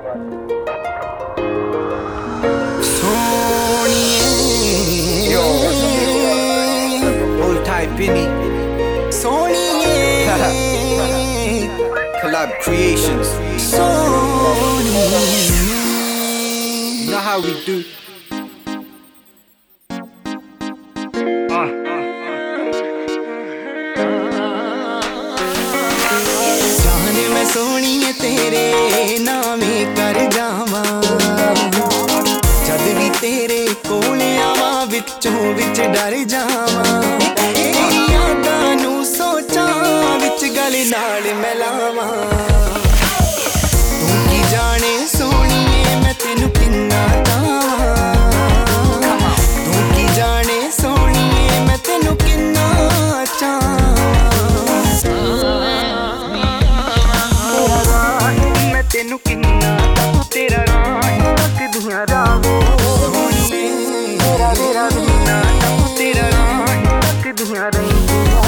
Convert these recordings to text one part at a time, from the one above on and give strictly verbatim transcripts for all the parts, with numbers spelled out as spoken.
Yo, old type Benny. Collab Creations. You know how we do. जाने मैं सोनिए तेरे नामे कर जावा जद भी तेरे कोल आवा विचों विच डर जावा तेरी यादां नू सोचां विच गल नाल मिलावा तू की जाने सोनिए मैं तेनू किन्ना चाहां तू की जाने सोनिए मैं तेनू किन्ना चाहां तेनू किन्ना तेरा राह तकदियां राहों सोनिए तेरा तेरा किन्ना तेरा राह तकदियां रहिंदियां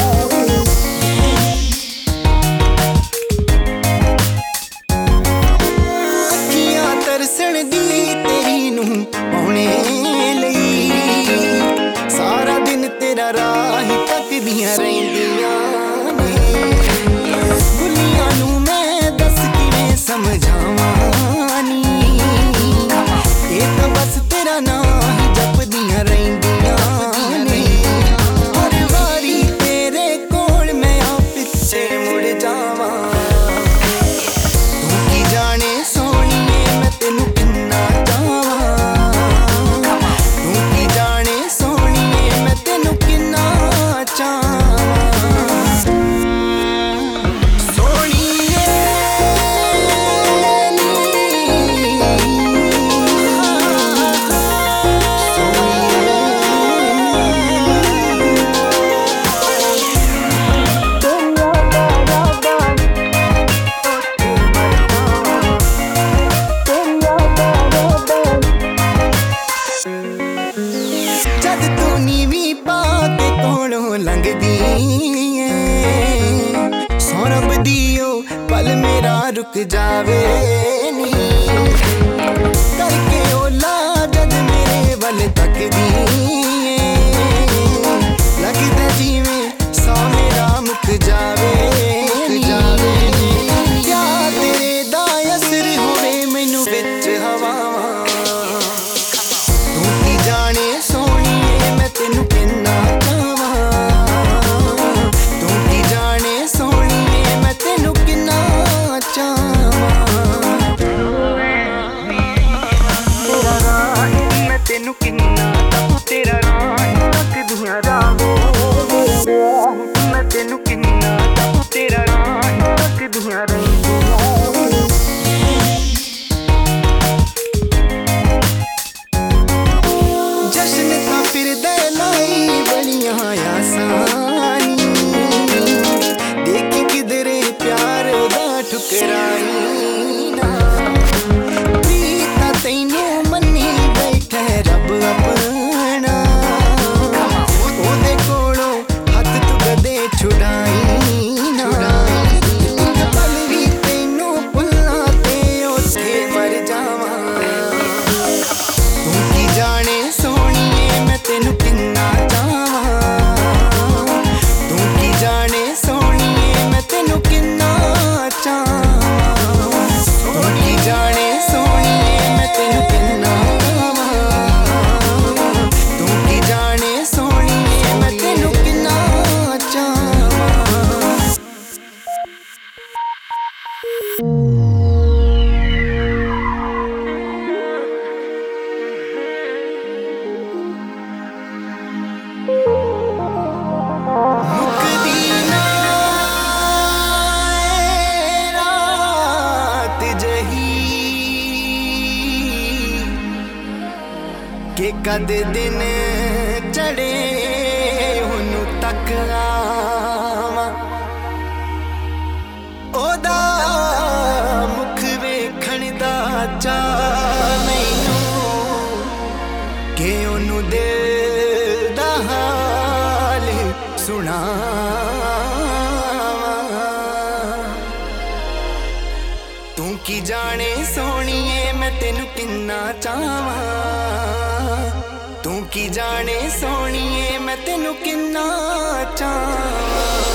अखियां तरसण दी तेरी नू पाउणे लई सारा दिन तेरा राह तकदियां रहिंदियां ने दुनिया नू मैं दस किवें समझावानी ये तो बस तेरा नाम ही जपदियां रहिंदियां ने हर वारी तेरे कोल मैं आ पिछे मुड़ जावां तू की जाने सोनिए मैं तेनू किन्ना चाहां तू की जाने सोनिए मैं तेनू किन्ना चाहां सोनिए जद तू नीवी पाके कोलों लंघदी सौरभ दियो पल मेरा रुक जावे नी करके ओला जद मेरे वल तकदी लगदा जिवें सौ मेरा मुक जावे जावे क्या तेरे दा असर होवे मैनू विच हवावां तू की जाने सोनिए मैं तेनू किन्ना चाहां तू की जाने सोनिए मैं तेनू किन्ना चाहां तेरा राह मैं तेनू किन्ना तेरा राह तकदियां राहों मैं तेनू किन्ना तेरा राह तकदियां रहिंदियां जश्न ता फिरदे लाई बड़ियां आसानी देख किधरे प्यार दा ठुकराई ना प्रीता तैनू मन्नी बैठे रब अपना ओदे कोलों हथ तू कदे छुड़ाई ना इक पल भी तैनू भुल्लां ते उत्थे मर जावां तू की जाने सोनिए मैं तेनू किन्ना चाहां तू की जाने सोनिए मैं तेनू किन्ना चाहां तू की जाने सोनिए मैं तेनू किन्ना चाहां तू की जाने सोनिए मैं तेनू किन्ना चाहां मुकदी ना रात जही के कद दिन चढ़े हुनु तक आवां ओदा मुख वेखण दा चा मैनू के ओनू दिल दा हाल सुनावां तू की जाने सोनिए मैं तेनू किन्ना चाहवां तू की जाने सोनिए मैं तेनू किन्ना चाहवां